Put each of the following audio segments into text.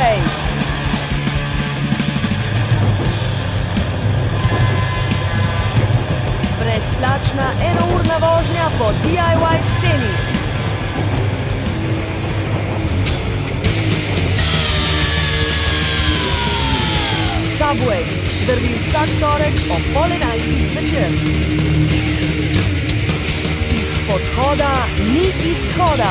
Subway. Brezplačna enourna vožnja po DIY sceni. Subway drvi vsak torek ob 10:30 zvečer. Izpod hoda ni izhoda.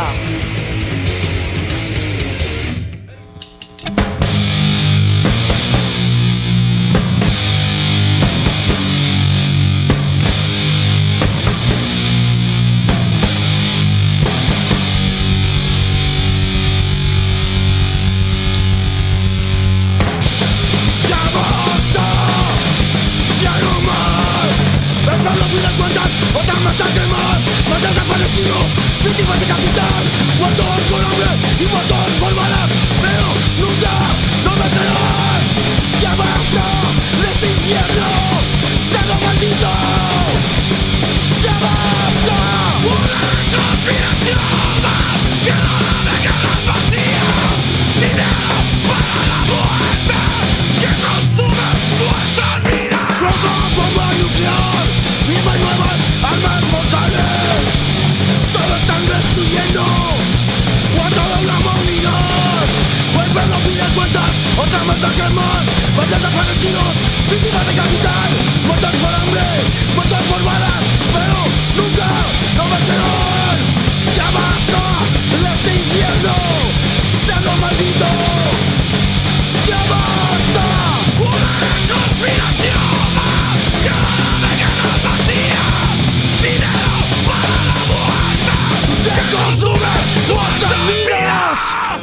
Otra masacre más, más desaparecidos, víctimas de capital, muertos por hambre y muertos por balas, pero nunca nos vencerán. Ya basta de este infierno, cerdo maldito. Ya basta. Una conspiración más, que no deja las vacías, dinero para la muerte, que consume nuestras vidas. Roja bomba nuclear y más nuevas armas mortales solo están destruyendo a toda una humanidad. Vuelven a pedir cuentas, otra masacre más, más desaparecidos, víctimas de capital, muertos por hambre, muertos por balas, pero nunca nos vencerán. Ya basta de este infierno, cerdo maldito. Ya basta. Una conspiración más, que no deja las vacías, dinero para la muerte, que consume nuestras vidas.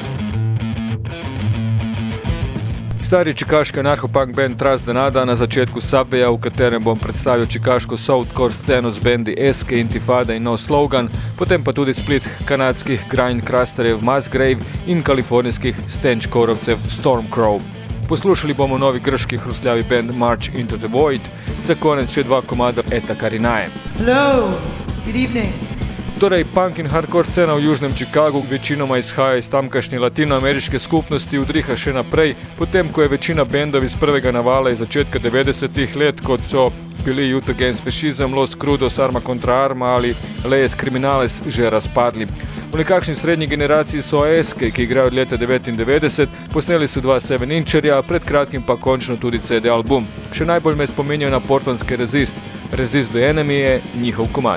Stari čikaški anarcho-punk band Trust the Nada na začetku Subwaya, v katerem bom predstavil čikaško softcore sceno z bendi SK, Intifada in No Slogan, potem pa tudi split kanadskih grindcrusterjev Musgrave in kalifornijskih stenchkorovcev Stormcrow. Poslušali bomo novi grški hrustljavi band March into the Void, za konec še 2 komada Eta Karinae. Hello, good evening. Torej, punk in hardcore scena v južnem Chicagu večinoma izhaja iz tamkajšnje latinoameriške skupnosti, udriha še naprej, potem ko je večina bendov iz prvega navala iz začetka 90-ih let, kot so bili Youth Against Fascism, Los Crudos, Arma Contra Arma ali Les Criminales, že razpadli. V nekakšni srednji generaciji so SK, ki igrajo od leta 99, posneli so 2 7-inčerja, pred kratkim pa končno tudi CD album. Še najbolj me spominjajo na portlandske Resist. Resist the Enemy je njihov komad.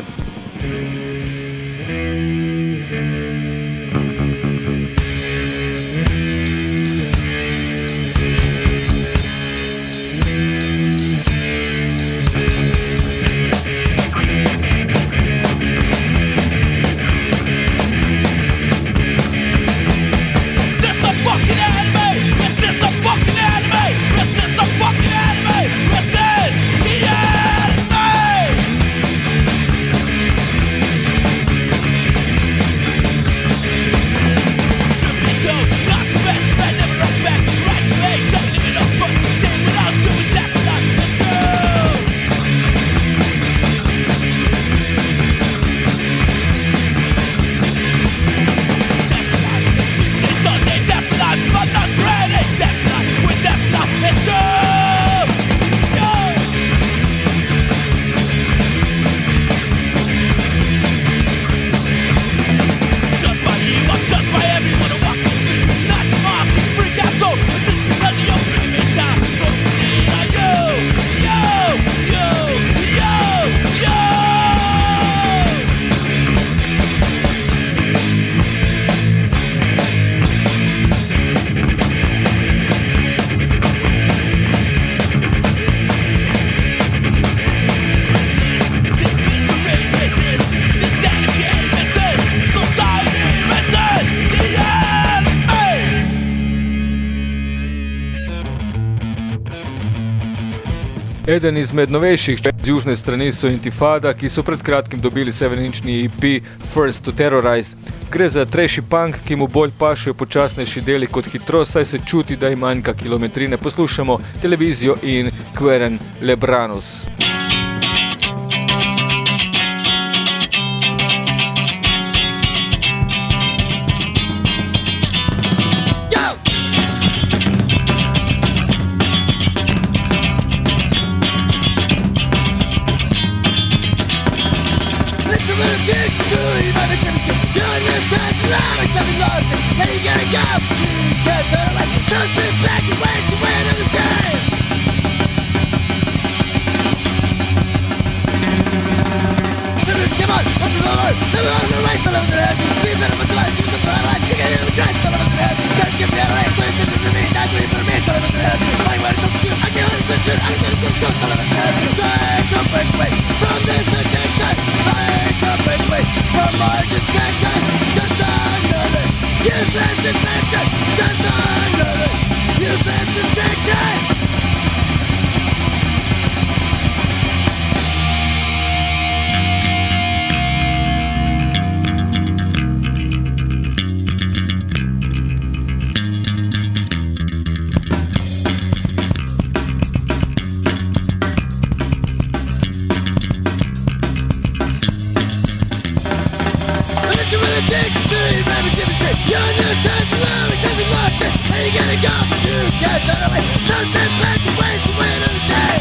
Eden izmed novejših z južne strani so Intifada, ki so pred kratkim dobili 7-inčni EP First to Terrorize. Gre za trashy punk, ki mu bolj pašejo počasnejši deli kot hitrost, saj se čuti, da jim manjka kilometrine. Poslušamo Televizijo in Queren Lebranus. Don't sit back and waste away another day. Come on, what's the number? Never on the right, fellow, the head. Be better for life, you're the right. You get in the great, fellow, the head. Just give me a right, so it's for me, that's what you for me, fellow, the head. I want to do, I can't listen to, I can't listen to, fellow, the head. Take a break away from this addiction. Take a break away from my distraction. Just another useless invention. Just another useless distraction. You understand your love is every locked in. And you gotta go, but you can't turn away. Don't stand back and waste away another day.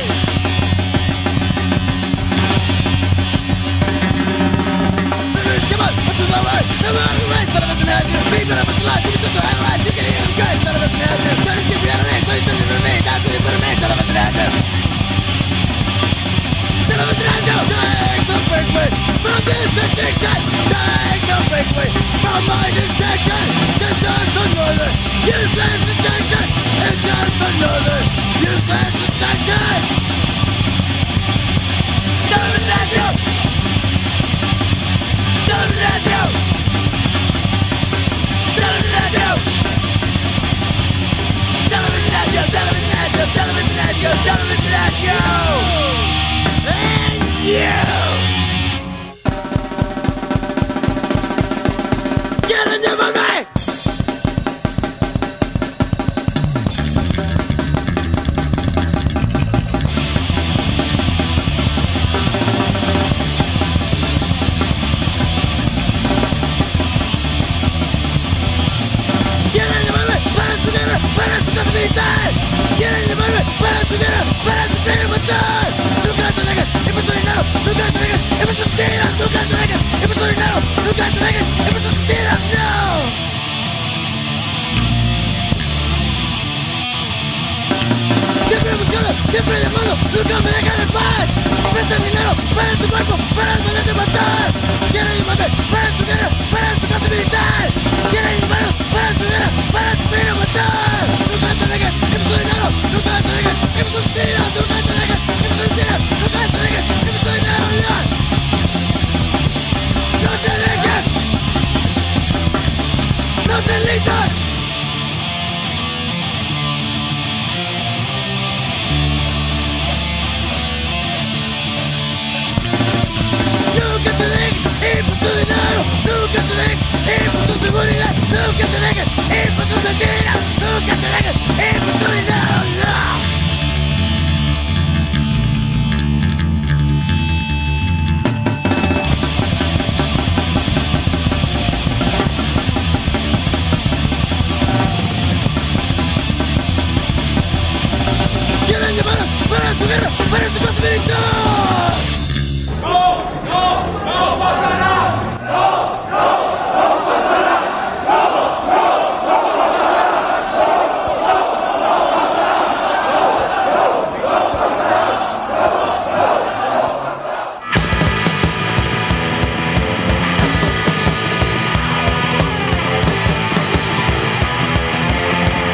Come on, what's the word? Never on the right, but I wasn't having you. People of what's life, you just don't have life. You can hear the great, but I wasn't having you. Try to skip me out of name, so you send it for me. That's what you put a man, but I wasn't having you. Then I wasn't having you. Take the break away from this addiction. Take the break away from my distraction. Just another useless distraction. It's just another useless distraction. Don't let you. Don't let you. Don't let you. Don't let you. Don't let you. Don't let you. Don't let you. And you. Get in there with me! Para su casa militar. Quieren llamarme para su guerra, para sufrir y matar. Nunca te dejes, y por su dinero. Nunca te dejes, y por sus tiras. Nunca te dejes, y por su dinero. Nunca te dejes, y por sus tiras. No. Siempre buscando, siempre llamando. Nunca me dejan en paz. Presta dinero para tu cuerpo, para mandarte matar. Quieren llamarme para su guerra, para su casa militar. Quieren llamarme para su guerra, para sufrir y matar. Nunca te dejes, y por su dinero. Nunca te dejes, y por sus tiras. Nunca te dejes, y por sus tiras. Nunca te dejes, y por su dinero. No te dejes. No te listas. Nunca te dejes, y por su dinero. Nunca te dejes, y por tu seguridad. Nunca te dejes, y por tus mentiras. Nunca te dejes, y por tu dinero. No. Quieren llamarnos para su guerra, para su cosa militar.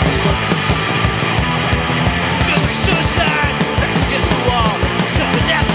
Suicide, backs against the wall, jumping out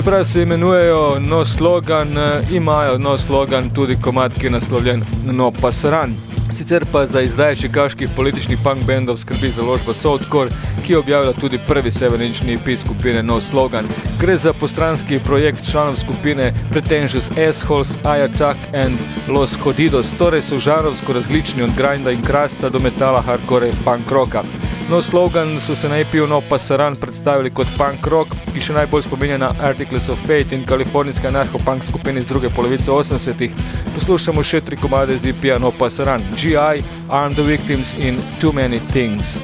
Čeprav se imenujejo No Slogan, imajo No Slogan tudi komad, ki je naslovljen No Pasaran. Sicer pa za izdaje čikaških političnih punk bandov skrbi založba Soundcore, ki je objavila tudi prvi 7-inčni EP skupine No Slogan. Gre za postranski projekt članov skupine Pretentious Assholes, I Attack and Los Jodidos, torej so žanrovsko različni od grinda in krasta do metala, hardcore in punk rocka. No Slogan so se na EP-u No Pasaran predstavili kot punk rock, ki še najbolj spominja na Articles of Fate in kalifornijske anarcho-punk skupine iz druge polovice 80-ih. Poslušamo še 3 komade z EP-a No Pasaran: GI, Arm the Victims in Too Many Things.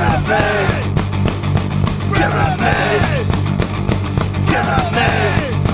Give it me!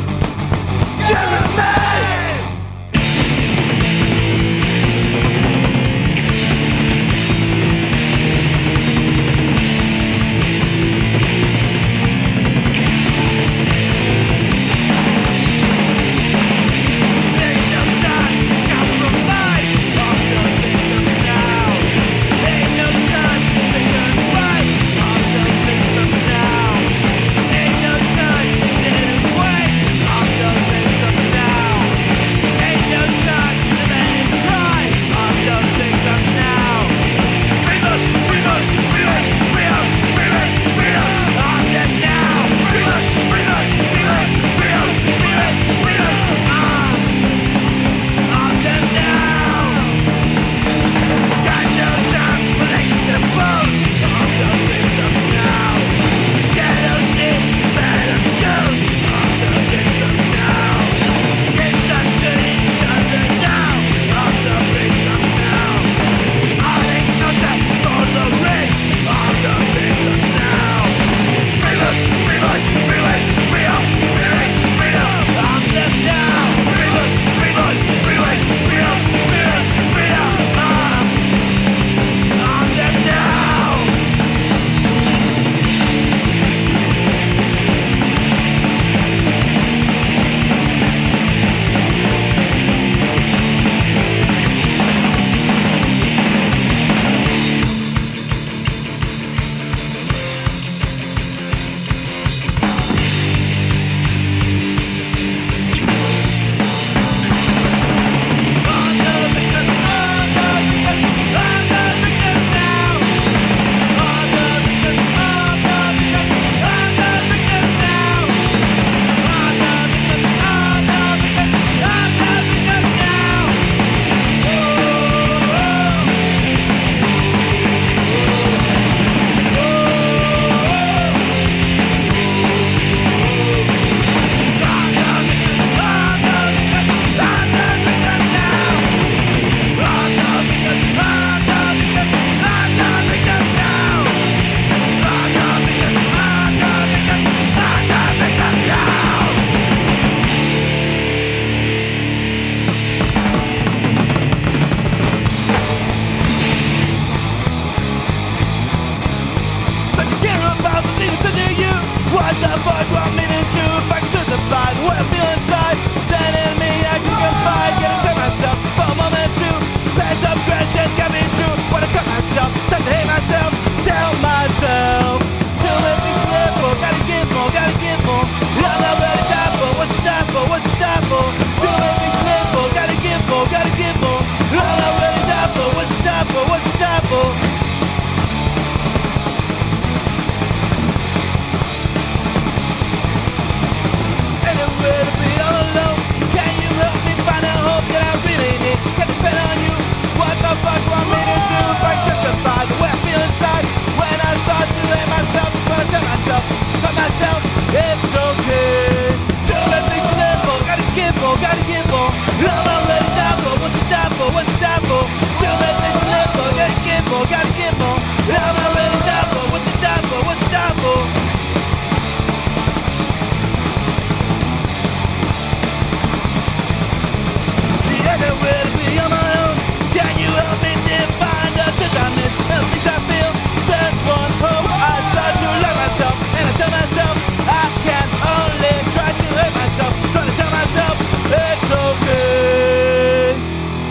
Avoid what I'm meaning to, if I can justify what I feel inside. Then in me I can confide, get inside myself for a moment too. Pent up questions got me true. Wanna cut myself, start to hate myself. Tell myself, till everything's live for. Gotta give more, gotta give more. I'm not ready to die for, what's it die for, what's it die for? Till everything's live for, gotta give more, gotta give more. I'm not ready to die for, what's it die for, what's it die for? Anywhere to be all alone. Can you help me find a hope that I really need? Can depend on you. What the fuck want me to do if I justify the way I feel inside? When I start to hate myself, it's when I tell myself, cut myself, it's okay. Till everything's to live for, gotta give more, gotta give more. I'm not ready to die for, what's it die for, what's it die for? Till everything's to live for, gotta give more, gotta give more. I'm not ready to die for, what's it die for, what's it die for? Anywhere to be on my own. Can you help me define the things I miss, the things I feel? There's one hope. I start to love myself, and I tell myself I can only try to hate myself. Trying to tell myself it's okay.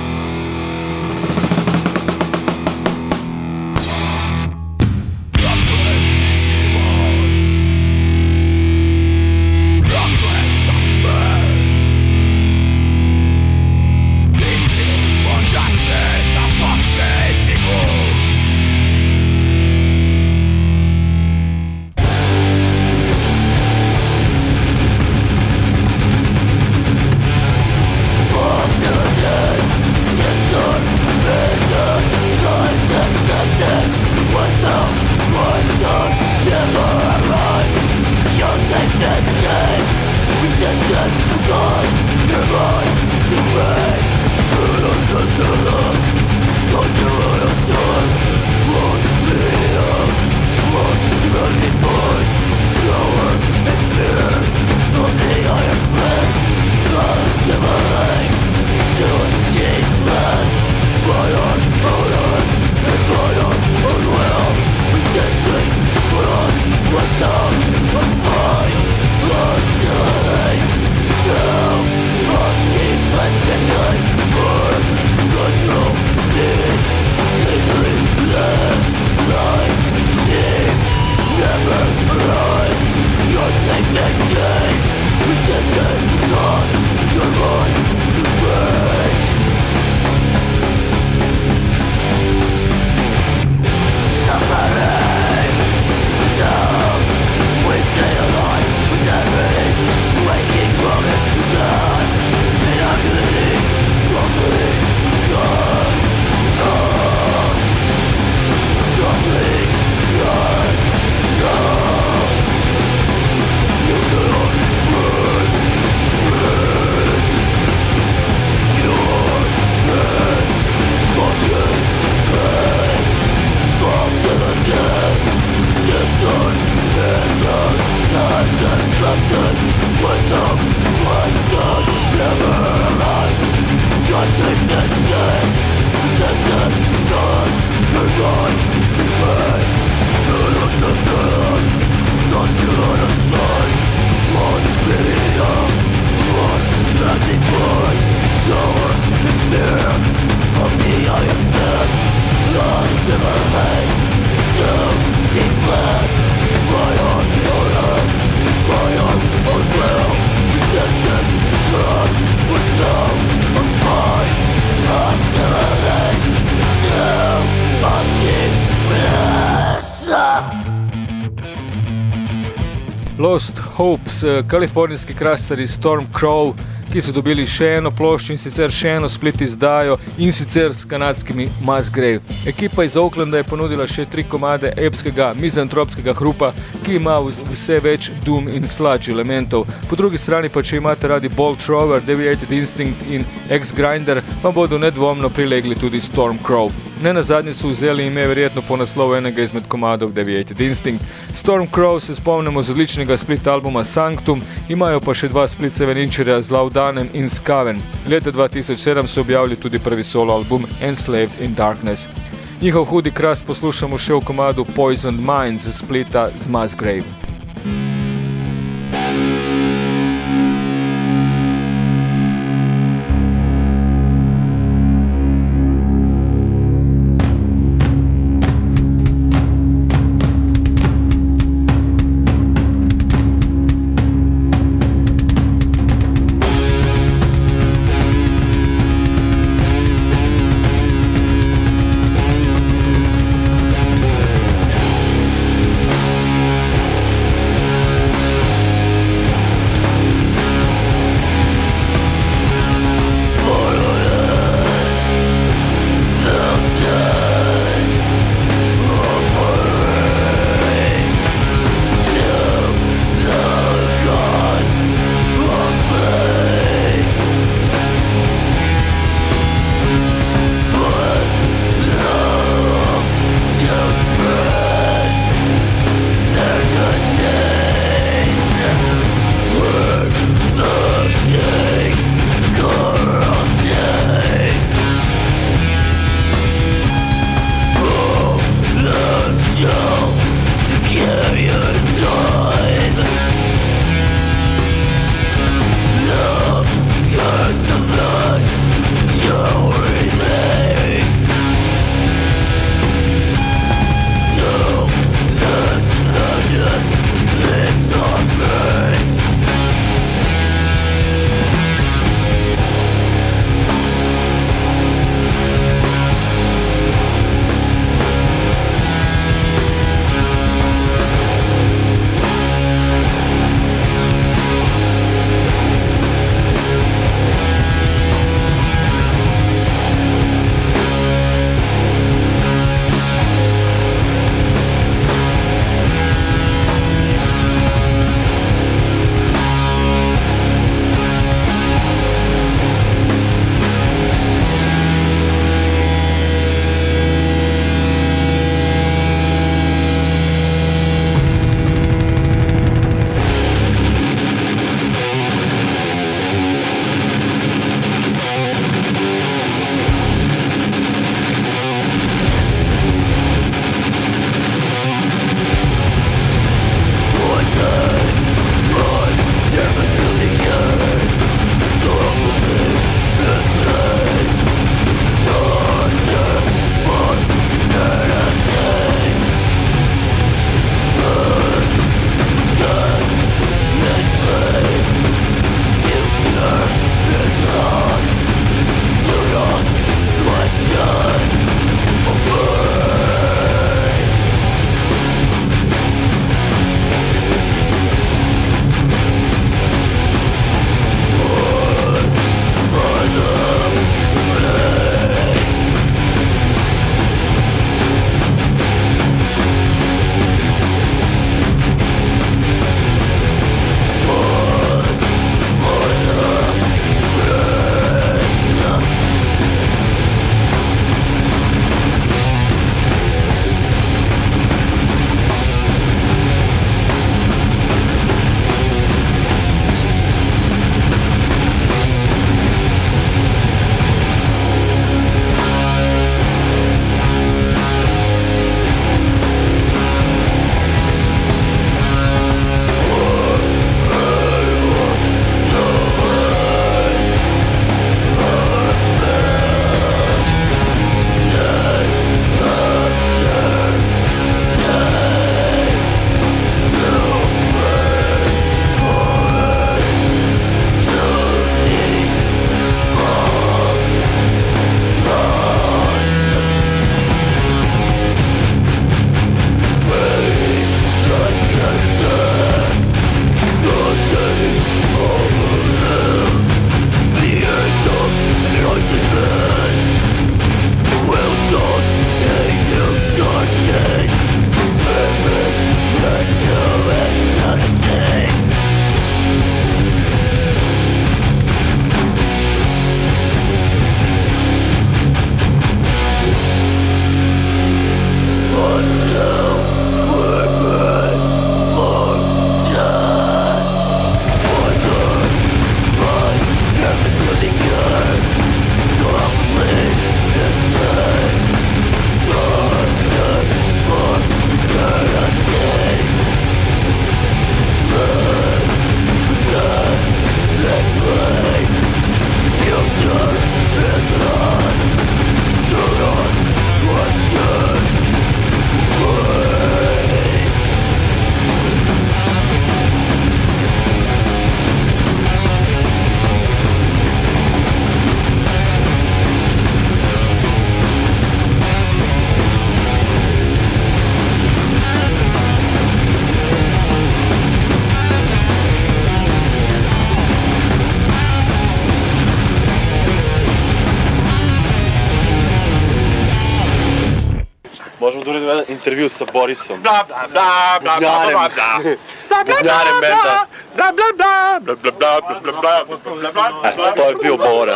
Lost Hopes, kalifornijski krastari Storm Crow, ki so dobili še eno ploščo in sicer še eno split izdajo in sicer s kanadskimi Mass Grave. Ekipa iz Oaklanda je ponudila še 3 komade epskega mizantropskega hrupa, ki ima vse več doom in sludge elementov. Po drugi strani pa, če imate radi Bolt Thrower, Deviated Instinct in X-Grinder, vam bodo nedvomno prilegli tudi Storm Crow. Ne nazadnje so vzeli ime verjetno po naslovu enega izmed komadov Deviated Instinct. Storm Crow se spomnimo z odličnega split albuma Sanctum, imajo pa še 2 split 7-incherja z Laudanem in Skaven. Leta 2007 so objavili tudi prvi solo album Enslaved in Darkness. Njihov hudi krast poslušamo še v komadu Poisoned Minds z splita z Mass Grave. intervju s Borisom. Bla bla bla bla bla bla bla. Bubnjarem benda. Bla bla bla bla bla bla bla bla bla bla bla. To je bil Bora.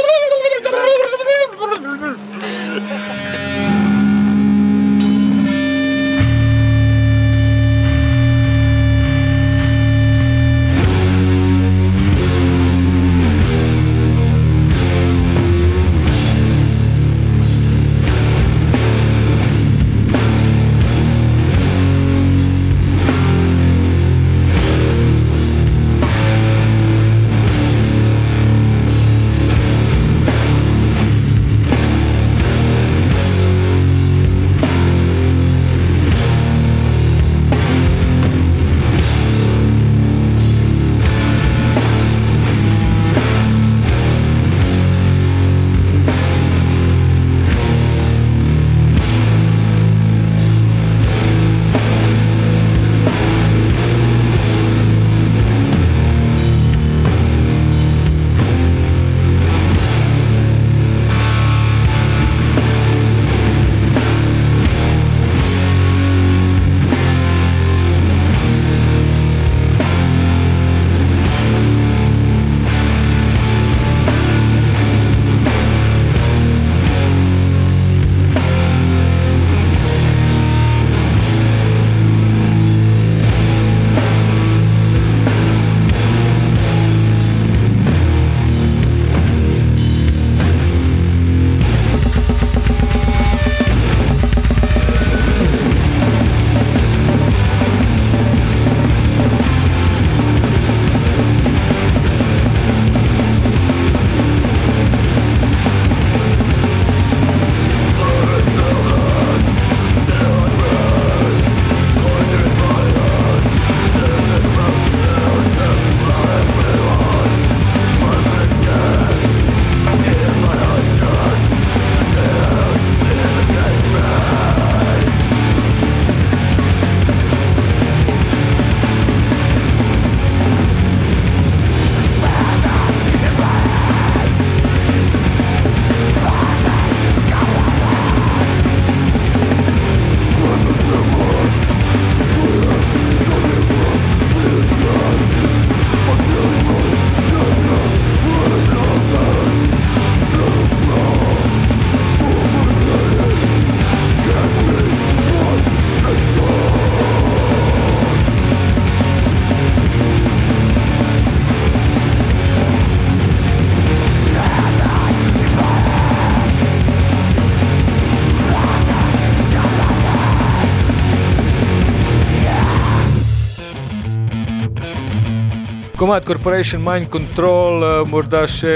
Komad Corporation Mind Control morda še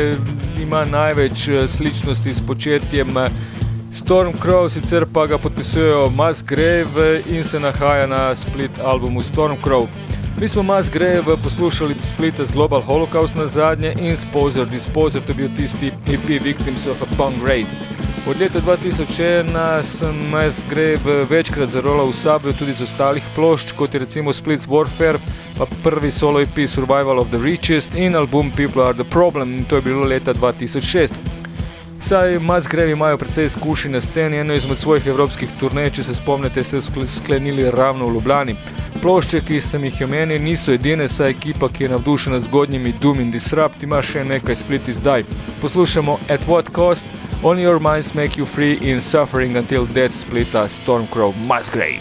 ima največ sličnosti s početjem Stormcrow, sicer pa ga podpisujejo Massgrave in se nahaja na Split albumu Stormcrow. Mi smo Massgrave poslušali Splita z Global Holocaust na zadnje in Sposer Disposer, to je bil tisti EP Victims of a Punk Raid. Od leta 2001 sem Massgrave večkrat zarolal v Sablju tudi z ostalih plošč, kot je recimo Split's Warfare, pa prvi solo EP Survival of the Richest in album People Are the Problem, in to je bilo leta 2006. Saj Massgrave imajo precej izkušenj na sceni, eno izmed svojih evropskih turnej, če se spomnite, se sklenili ravno v Ljubljani. Plošče, ki sem jih omenil, niso edine, saj ekipa, ki je navdušena z zgodnjimi Doom in Disrupt, ima še nekaj Split zdaj. Poslušamo At What Cost, Only Your Minds Make You Free in Suffering Until Death Splita Stormcrow Massgrave.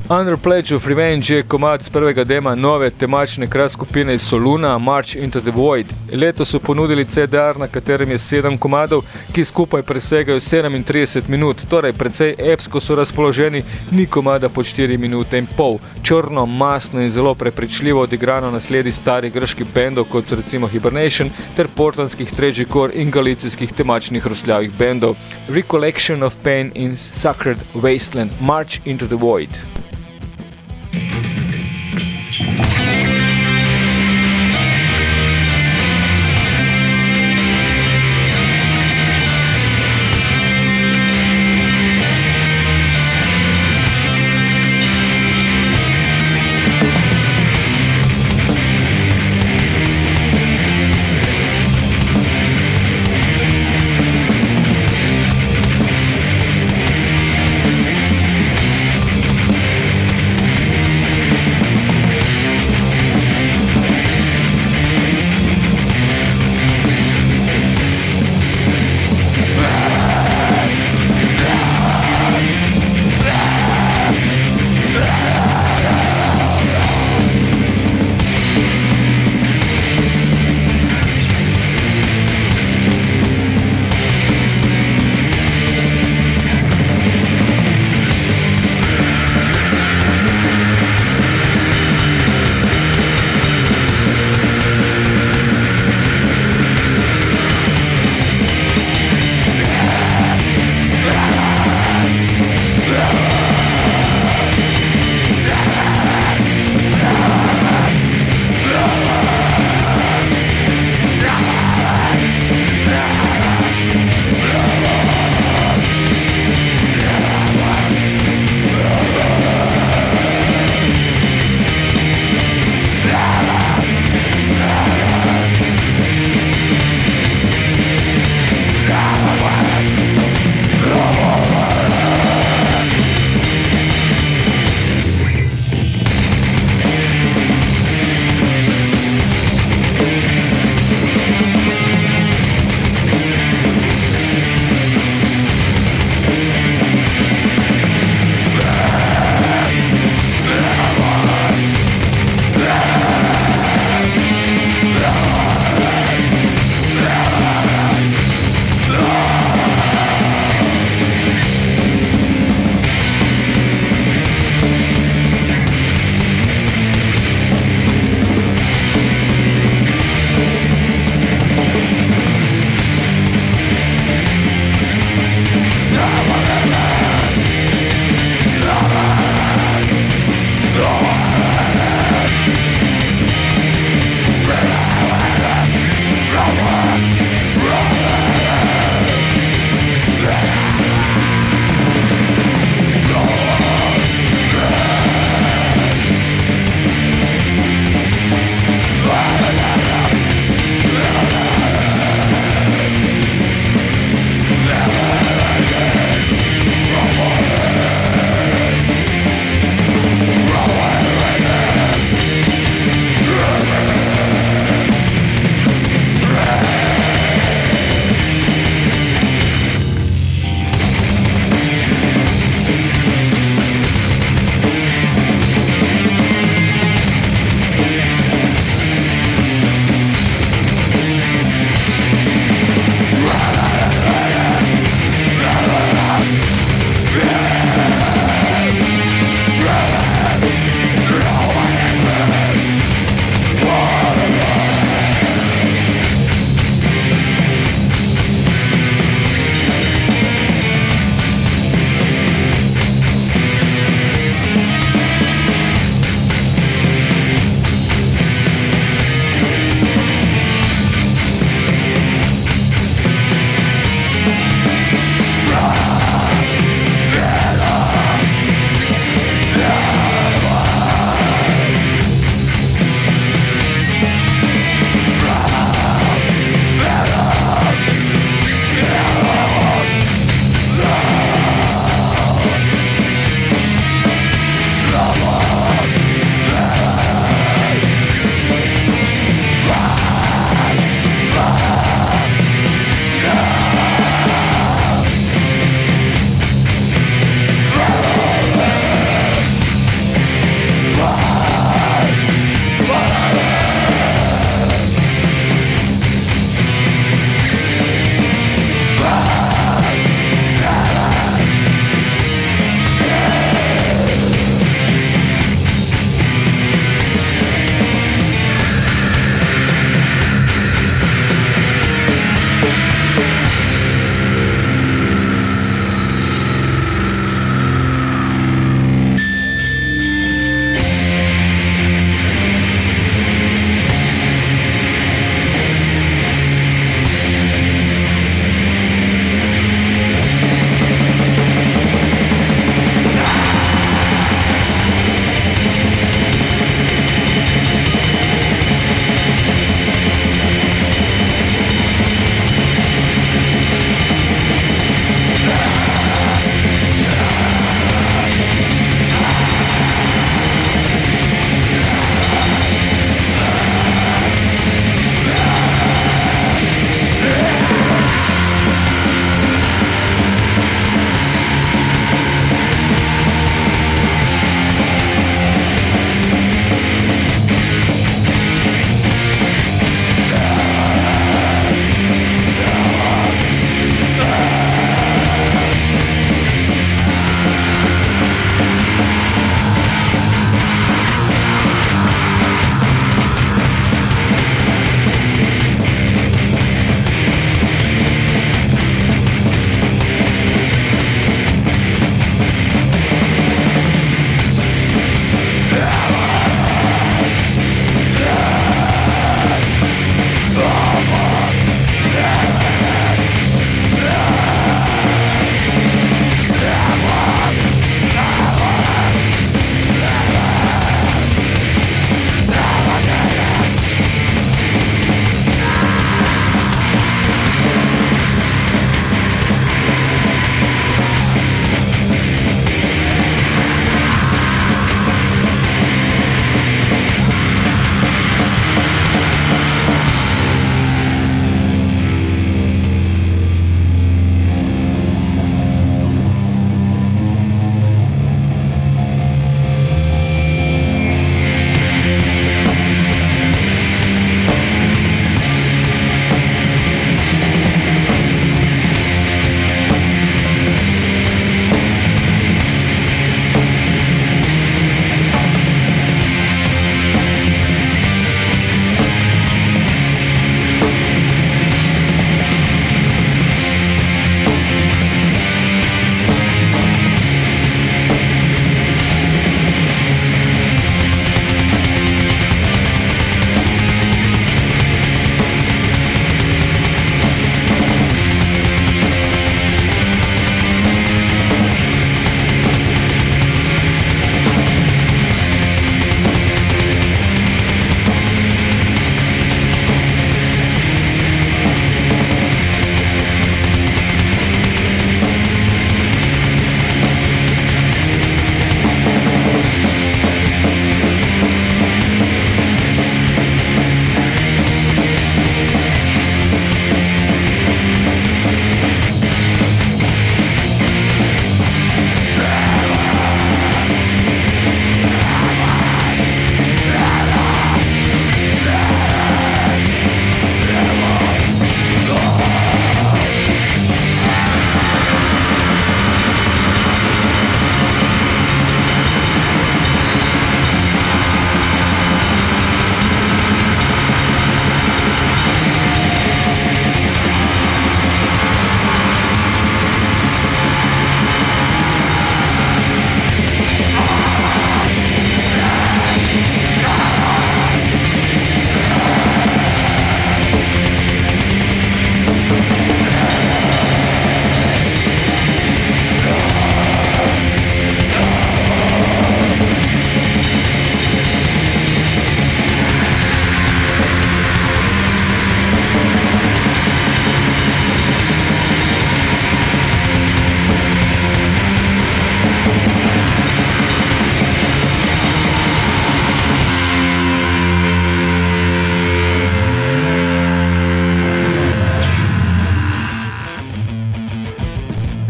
Under Pledge of Revenge je komad z prvega dema nove temačne kraj skupine iz Soluna, March into the Void. Letos so ponudili CDR, na katerem je 7 komadov, ki skupaj presegajo 37 minut, torej precej epsko so razpoloženi, ni komada po 4 minute in pol. Črno, masno in zelo prepričljivo odigrano nasledi starih grških bendov, kot so recimo Hibernation, ter portlandskih tragicore in galicijskih temačnih rosljavih bendov. Recollection of Pain in Sacred Wasteland, March into the Void.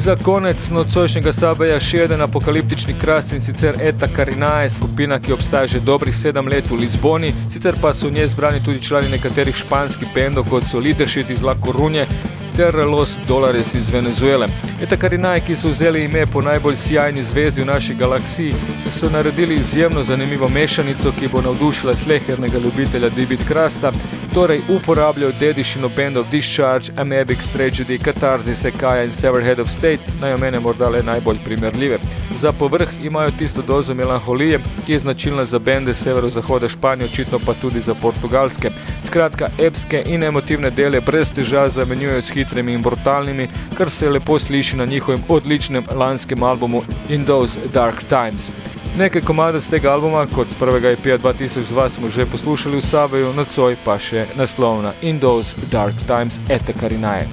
Za konec nocojšnjega sabaja še eden apokaliptični krast, in sicer Eta Carinae, skupina, ki obstaja že dobrih 7 let v Lizboni, sicer pa so v njej zbrani tudi člani nekaterih španskih bendov, kot so Leadership iz La Corunje ter Los Dolares iz Venezuele. Eta Carinae, ki so vzeli ime po najbolj sijajni zvezdi v naši galaksiji, so naredili izjemno zanimivo mešanico, ki bo navdušila slehernega ljubitelja Deep krasta, torej uporabljajo dediščino bendov Discharge, Amebix Tragedy, Catharsis, Ekaja in Severhead of State, naj omene morda le najbolj primerljive. Za povrh imajo tisto dozo melanholije, ki je značilna za bende severozahoda Španije, očitno pa tudi za portugalske. Skratka, epske in emotivne dele brez težav zamenjujejo s hitrimi in brutalnimi, kar se lepo sliši na njihovem odličnem lanskem albumu In Those Dark Times. Nekaj komadov z tega albuma, kot z prvega EP-ja 2002 smo že poslušali v Sabaju, nocoj pa še naslovna In Those Dark Times Eta Carinae.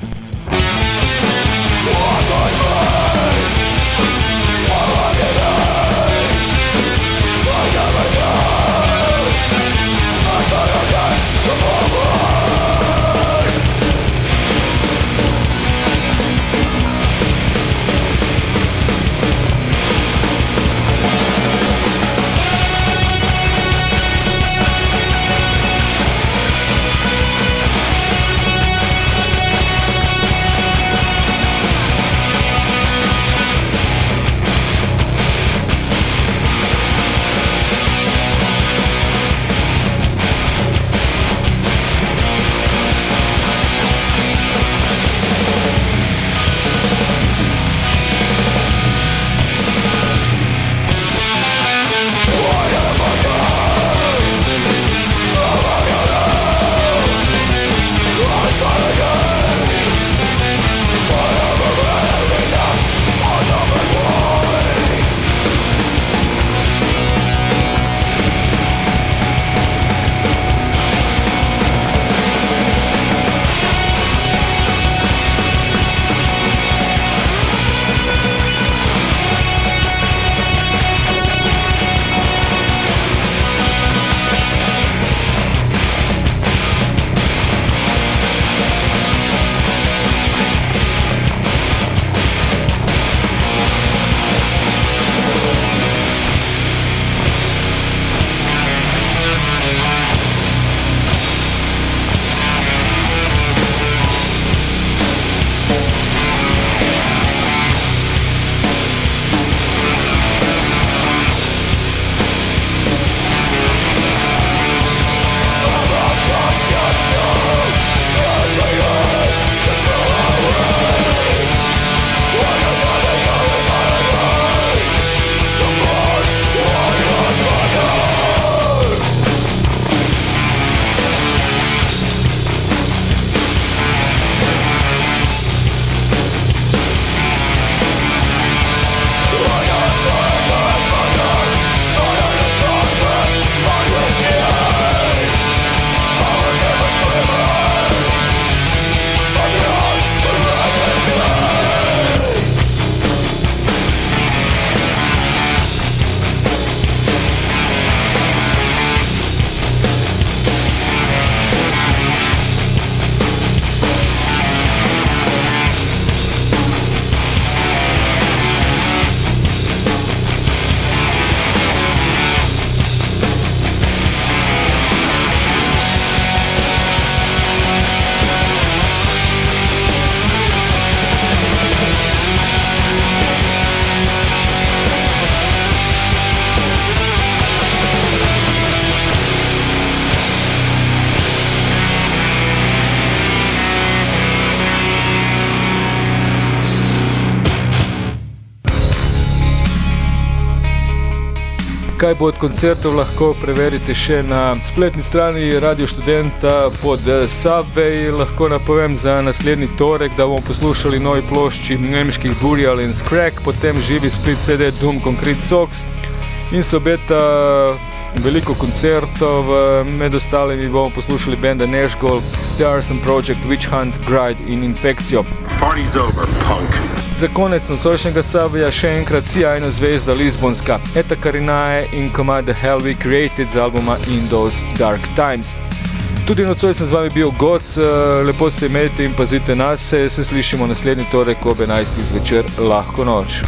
Kaj bo od koncertov, lahko preverite še na spletni strani Radio Študenta pod Subway. Lahko napovem za naslednji torek, da bomo poslušali novi plošči nemških Burial and Scrag, potem živi split CD Doom Concrete Socks in se obeta veliko koncertov, med ostalimi bomo poslušali benda Nashgol, The Arson Project, Witch Hunt, Gride in Infekcijo. Party's over, punk. Za konec nocojšnjega sabaja še enkrat sijajna zvezda Lizbonska, Eta Carinae in komad The Hell We Created z albuma In Those Dark Times. Tudi nocoj sem z vami bil Goc, lepo se imejte in pazite nas, se slišimo naslednji torek ob 11. zvečer. Lahko noč.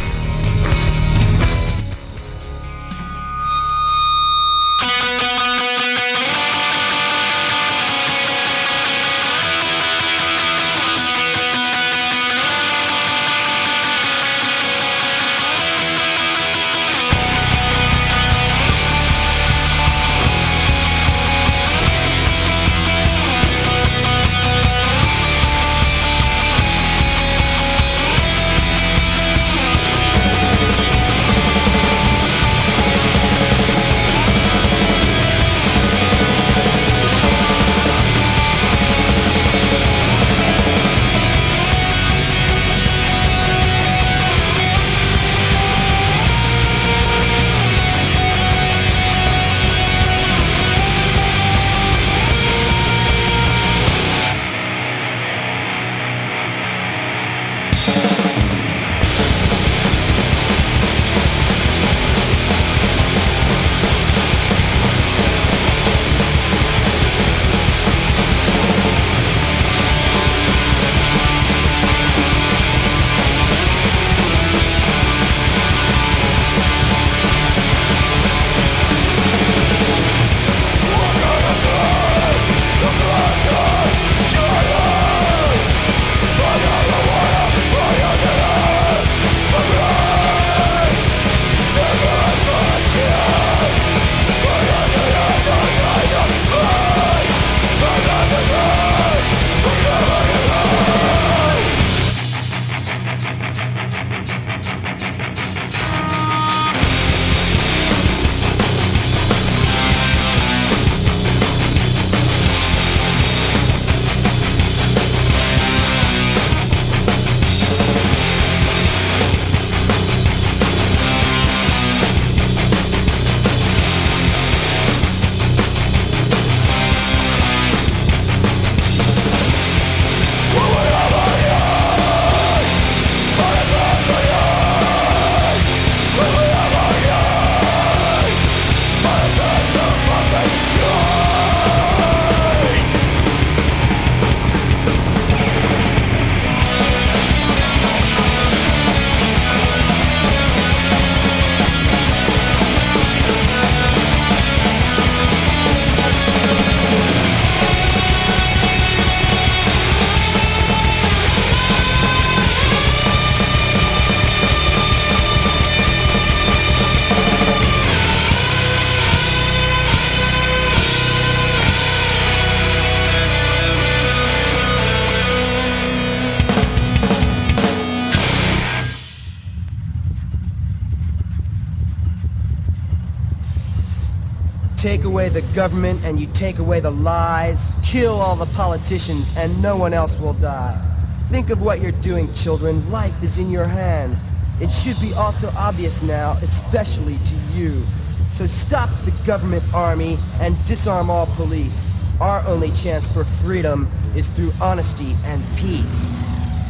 take away the government and you take away the lies, kill all the politicians and no one else will die. Think of what you're doing, children. Life is in your hands. It should be also obvious now, especially to you. So stop the government army and disarm all police. Our only chance for freedom is through honesty and peace.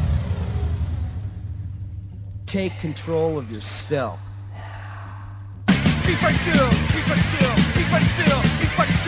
Take control of yourself. Be fight still, be fight still, be fight still, be fight still.